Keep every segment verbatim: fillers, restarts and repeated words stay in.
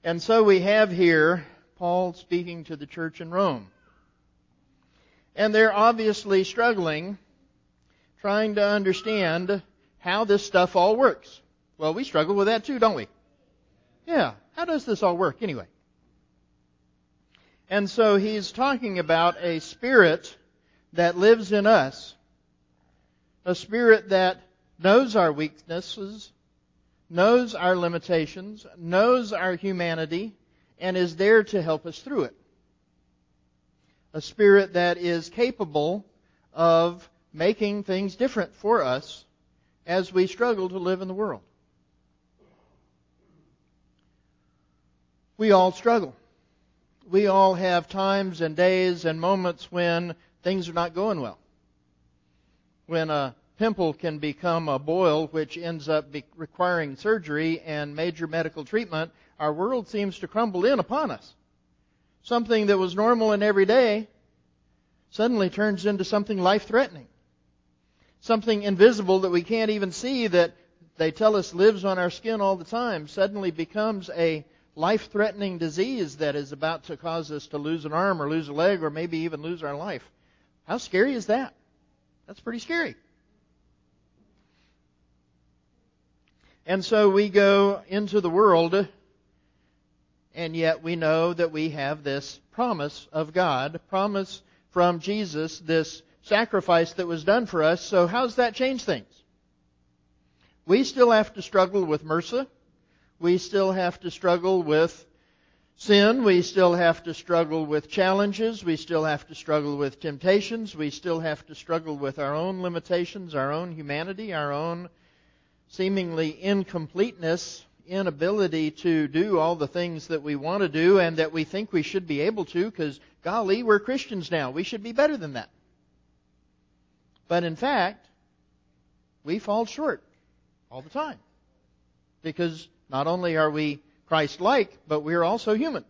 And so we have here Paul speaking to the church in Rome. And they're obviously struggling, trying to understand how this stuff all works. Well, we struggle with that too, don't we? Yeah. How does this all work anyway? And so he's talking about a spirit that lives in us. A spirit that knows our weaknesses, knows our limitations, knows our humanity, and is there to help us through it. A spirit that is capable of making things different for us as we struggle to live in the world. We all struggle. We all have times and days and moments when things are not going well. When a pimple can become a boil which ends up be requiring surgery and major medical treatment, our world seems to crumble in upon us. Something that was normal and everyday suddenly turns into something life-threatening. Something invisible that we can't even see, that they tell us lives on our skin all the time, suddenly becomes a life-threatening disease that is about to cause us to lose an arm or lose a leg or maybe even lose our life. How scary is that? That's pretty scary. And so we go into the world, and yet we know that we have this promise of God, promise from Jesus, this sacrifice that was done for us. So how does that change things? We still have to struggle with M R S A. We still have to struggle with sin. We still have to struggle with challenges. We still have to struggle with temptations. We still have to struggle with our own limitations, our own humanity, our own seemingly incompleteness, inability to do all the things that we want to do and that we think we should be able to, because, golly, we're Christians now. We should be better than that. But in fact, we fall short all the time. Because not only are we Christ-like, but we are also human.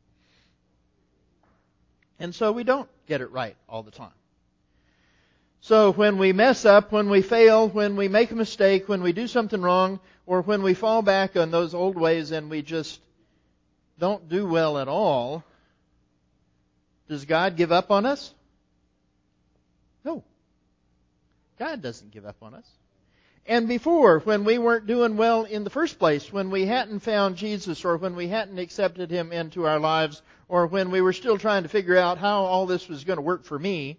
And so we don't get it right all the time. So when we mess up, when we fail, when we make a mistake, when we do something wrong, or when we fall back on those old ways and we just don't do well at all, does God give up on us? No. God doesn't give up on us. And before, when we weren't doing well in the first place, when we hadn't found Jesus, or when we hadn't accepted Him into our lives, or when we were still trying to figure out how all this was going to work for me,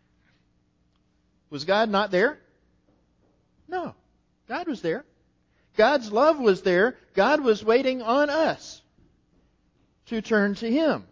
was God not there? No. God was there. God's love was there. God was waiting on us to turn to Him.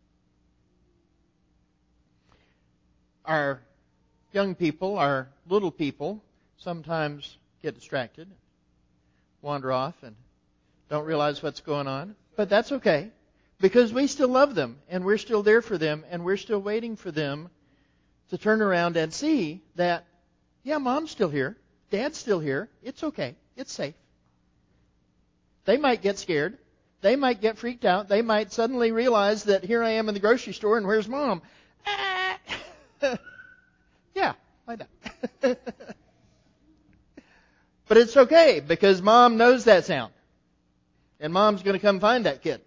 Our young people, our little people, sometimes get distracted, wander off, and don't realize what's going on. But that's okay, because we still love them, and we're still there for them, and we're still waiting for them to turn around and see that, yeah, Mom's still here, Dad's still here, it's okay, it's safe. They might get scared. They might get freaked out. They might suddenly realize that here I am in the grocery store, and where's Mom? Ah! Yeah, like that. But it's okay, because Mom knows that sound. And Mom's going to come find that kid.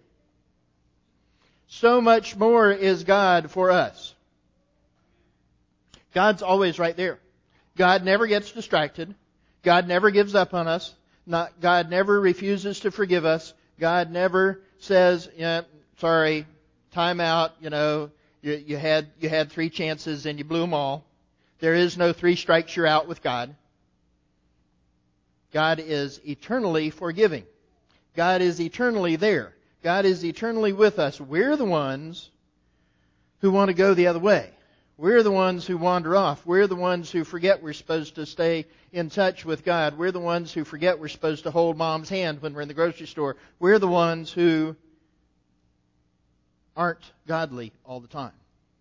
So much more is God for us. God's always right there. God never gets distracted. God never gives up on us. Not, God never refuses to forgive us. God never says, yeah, sorry, time out, you know, you, you had you had three chances and you blew them all. There is no three strikes you're out with God. God is eternally forgiving. God is eternally there. God is eternally with us. We're the ones who want to go the other way. We're the ones who wander off. We're the ones who forget we're supposed to stay in touch with God. We're the ones who forget we're supposed to hold Mom's hand when we're in the grocery store. We're the ones who aren't godly all the time.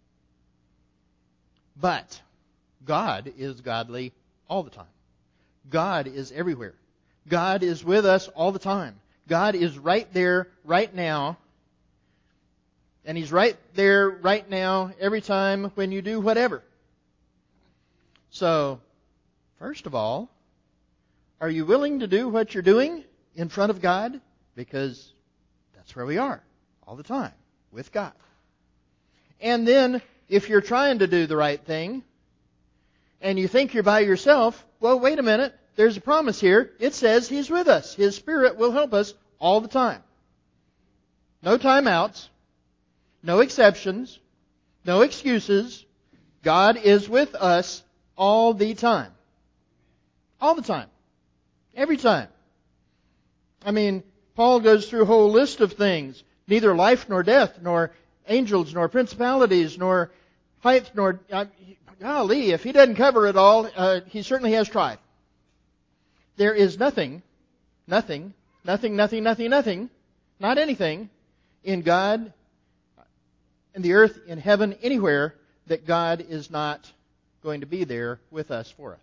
But God is godly all the time. God is everywhere. God is with us all the time. God is right there, right now. And He's right there, right now, every time when you do whatever. So, first of all, are you willing to do what you're doing in front of God? Because That's where we are all the time, with God. And then, if you're trying to do the right thing, and you think you're by yourself, well, wait a minute. There's a promise here. It says He's with us. His Spirit will help us all the time. No timeouts. No exceptions. No excuses. God is with us all the time. All the time. Every time. I mean, Paul goes through a whole list of things. Neither life nor death, nor angels, nor principalities, nor height, nor... Uh, golly, if he doesn't cover it all, uh, he certainly has tried. There is nothing, nothing, nothing, nothing, nothing, nothing, not anything in God, in the earth, in heaven, anywhere, that God is not going to be there with us, for us.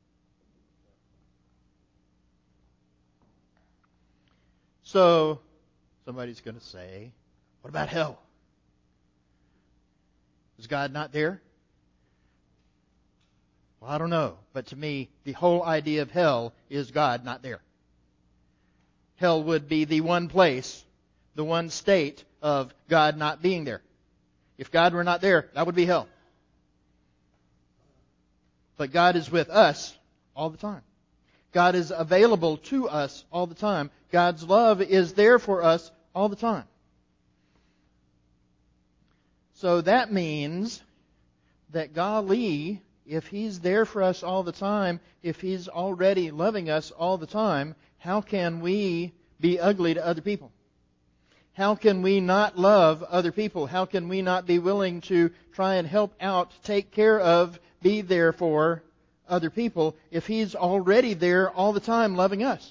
So, somebody's going to say, what about hell? Is God not there? Well, I don't know. But to me, the whole idea of hell is God not there. Hell would be the one place, the one state of God not being there. If God were not there, that would be hell. But God is with us all the time. God is available to us all the time. God's love is there for us all the time. So that means that golly, if He's there for us all the time, if He's already loving us all the time, how can we be ugly to other people? How can we not love other people? How can we not be willing to try and help out, take care of, be there for other people if He's already there all the time loving us?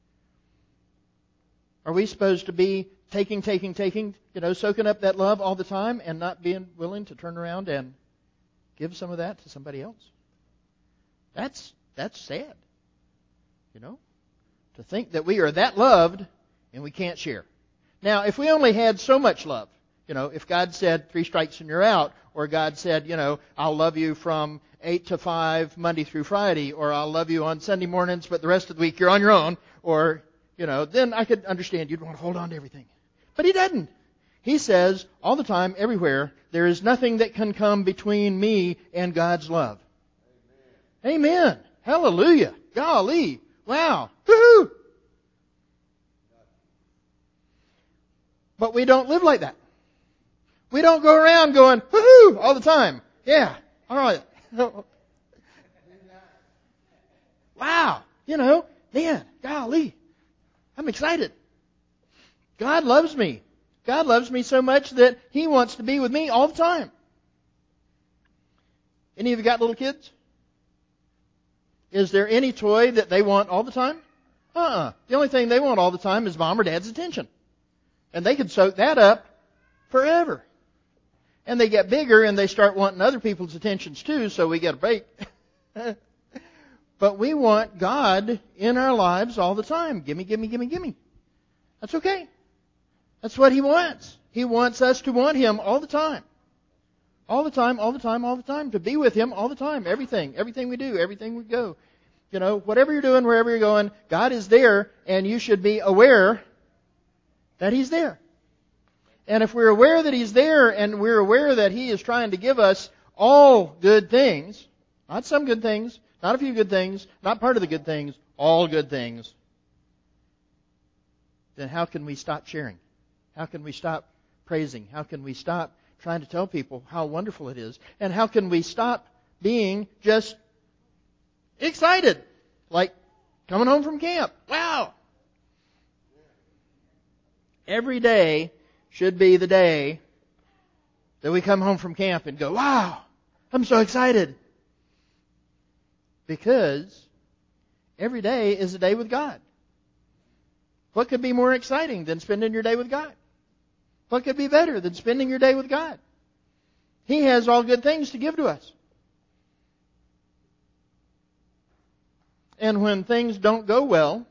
Are we supposed to be taking, taking, taking, you know, soaking up that love all the time and not being willing to turn around and give some of that to somebody else? That's that's sad. You know? To think that we are that loved and we can't share. Now, if we only had so much love, you know, if God said three strikes and you're out, or God said, you know, I'll love you from eight to five, Monday through Friday, or I'll love you on Sunday mornings, but the rest of the week you're on your own, or, you know, then I could understand you'd want to hold on to everything. But He doesn't. He says, all the time, everywhere, there is nothing that can come between me and God's love. Amen. Amen. Hallelujah. Golly. Wow. Woo-hoo. But we don't live like that. We don't go around going, woohoo, all the time. Yeah. All right. Wow. You know, man, golly. I'm excited. God loves me. God loves me so much that He wants to be with me all the time. Any of you got little kids? Is there any toy that they want all the time? Uh-uh. The only thing they want all the time is mom or dad's attention. And they can soak that up forever. And they get bigger and they start wanting other people's attentions too, so we get a break. But we want God in our lives all the time. Gimme, gimme, gimme, gimme. That's okay. That's what He wants. He wants us to want Him all the time. All the time, all the time, all the time. To be with Him all the time. Everything. Everything we do. Everything we go. You know, whatever you're doing, wherever you're going, God is there, and you should be aware that He's there. And if we're aware that He's there, and we're aware that He is trying to give us all good things, not some good things, not a few good things, not part of the good things, all good things, then how can we stop sharing? How can we stop praising? How can we stop trying to tell people how wonderful it is? And how can we stop being just excited? Like coming home from camp. Wow! Every day should be the day that we come home from camp and go, wow, I'm so excited. Because every day is a day with God. What could be more exciting than spending your day with God? What could be better than spending your day with God? He has all good things to give to us. And when things don't go well,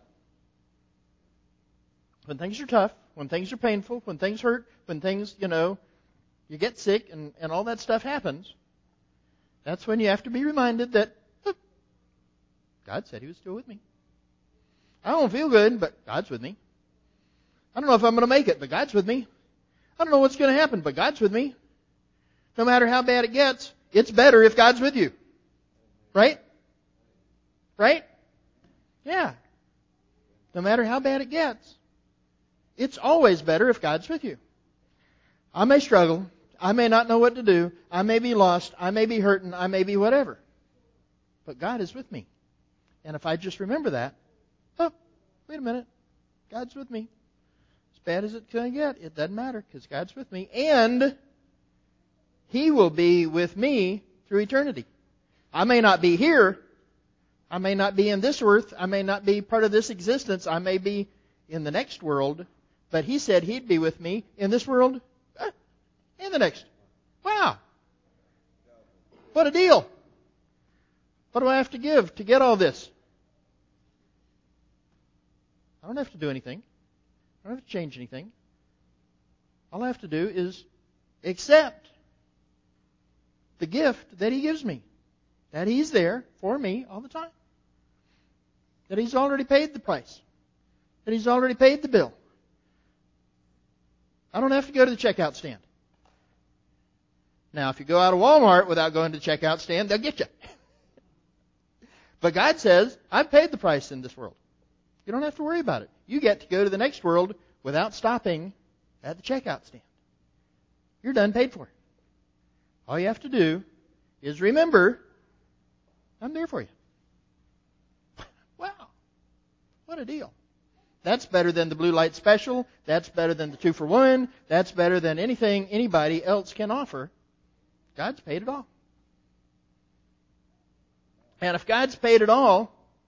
when things are tough, when things are painful, when things hurt, when things, you know, you get sick and, and all that stuff happens, that's when you have to be reminded that oh, God said He was still with me. I don't feel good, but God's with me. I don't know if I'm going to make it, but God's with me. I don't know what's going to happen, but God's with me. No matter how bad it gets, it's better if God's with you. Right? Right? Yeah. No matter how bad it gets, it's always better if God's with you. I may struggle. I may not know what to do. I may be lost. I may be hurting. I may be whatever. But God is with me. And if I just remember that, oh, wait a minute. God's with me. As bad as it's going to get, it doesn't matter because God's with me. And He will be with me through eternity. I may not be here. I may not be in this earth. I may not be part of this existence. I may be in the next world. But He said He'd be with me in this world and the next. Wow. What a deal. What do I have to give to get all this? I don't have to do anything. I don't have to change anything. All I have to do is accept the gift that He gives me. That He's there for me all the time. That He's already paid the price. That He's already paid the bill. I don't have to go to the checkout stand. Now, if you go out of Walmart without going to the checkout stand, they'll get you. But God says, I've paid the price in this world. You don't have to worry about it. You get to go to the next world without stopping at the checkout stand. You're done paid for. All you have to do is remember, I'm there for you. Wow. What a deal. That's better than the Blue Light Special. That's better than the two for one. That's better than anything anybody else can offer. God's paid it all. And if God's paid it all,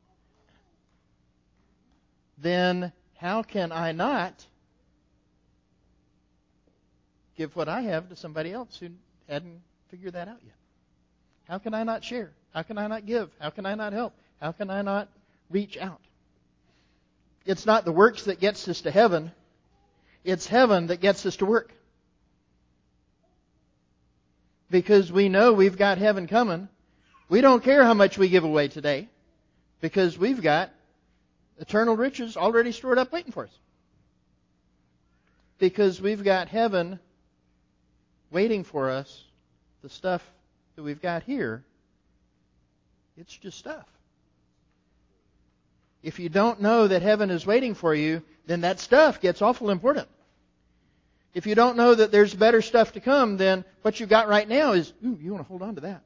then how can I not give what I have to somebody else who hadn't figured that out yet? How can I not share? How can I not give? How can I not help? How can I not reach out? It's not the works that gets us to heaven. It's heaven that gets us to work. Because we know we've got heaven coming. We don't care how much we give away today. Because we've got eternal riches already stored up waiting for us. Because we've got heaven waiting for us. The stuff that we've got here, it's just stuff. If you don't know that heaven is waiting for you, then that stuff gets awful important. If you don't know that there's better stuff to come, then what you've got right now is, ooh, you want to hold on to that.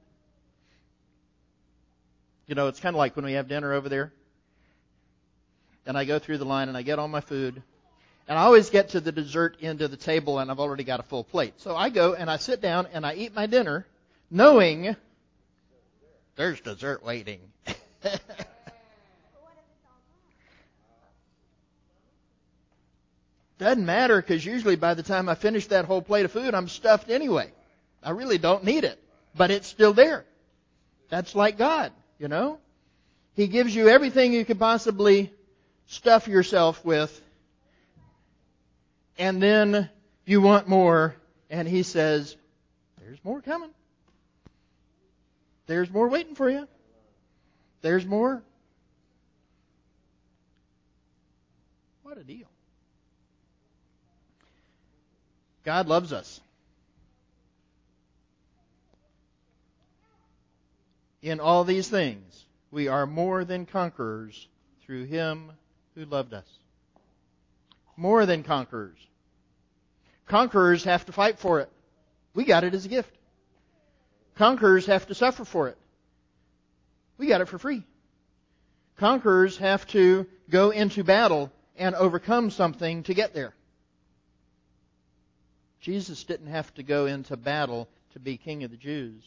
You know, it's kind of like when we have dinner over there. And I go through the line and I get all my food. And I always get to the dessert end of the table and I've already got a full plate. So I go and I sit down and I eat my dinner knowing there's dessert waiting. Doesn't matter because usually by the time I finish that whole plate of food, I'm stuffed anyway. I really don't need it. But it's still there. That's like God, you know. He gives you everything you could possibly stuff yourself with. And then you want more. And He says, there's more coming. There's more waiting for you. There's more. What a deal. God loves us. In all these things, we are more than conquerors through Him who loved us. More than conquerors. Conquerors have to fight for it. We got it as a gift. Conquerors have to suffer for it. We got it for free. Conquerors have to go into battle and overcome something to get there. Jesus didn't have to go into battle to be King of the Jews.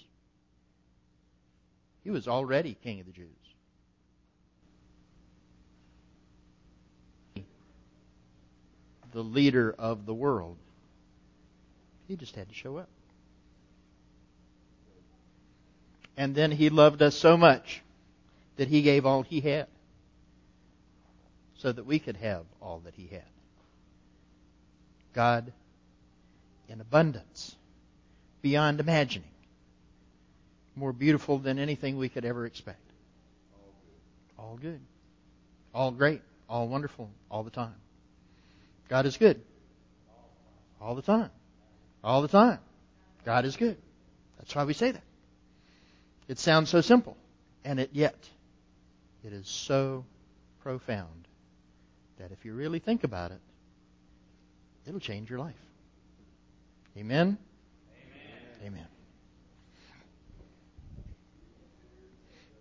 He was already King of the Jews. The leader of the world. He just had to show up. And then He loved us so much that He gave all He had so that we could have all that He had. God in abundance, beyond imagining, more beautiful than anything we could ever expect. All good. All great. All wonderful. All the time. God is good. All the time. All the time. God is good. That's why we say that. It sounds so simple, and it yet it is so profound that if you really think about it, it'll change your life. Amen? Amen. Amen.